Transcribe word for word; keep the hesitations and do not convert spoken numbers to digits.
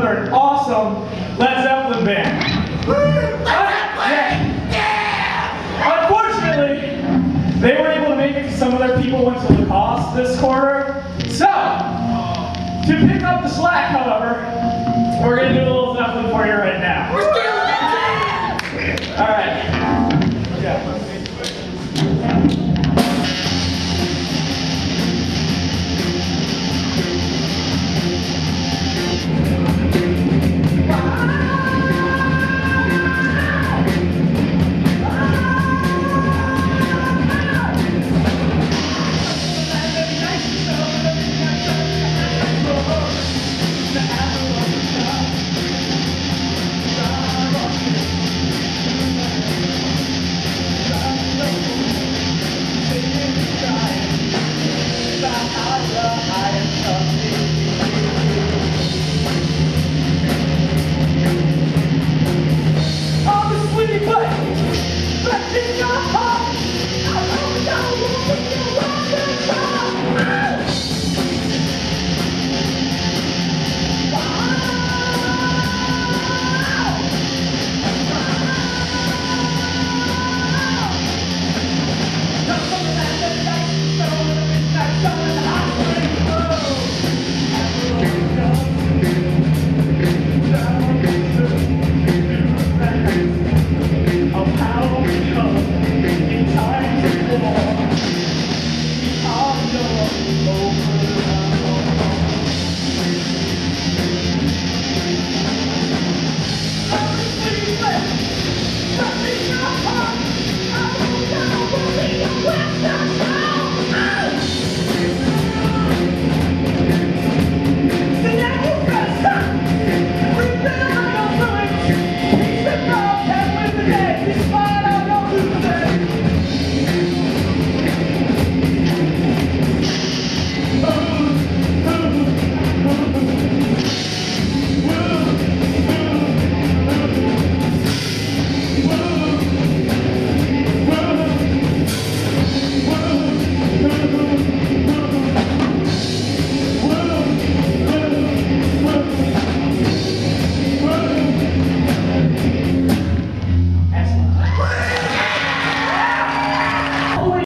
for an awesome Led Zeppelin band. Unfortunately, they weren't able to make it because some of their people went to Lacoste this quarter. So, to pick up the slack, however, we're going to do a little Zeppelin for you right now. All right. Yeah. I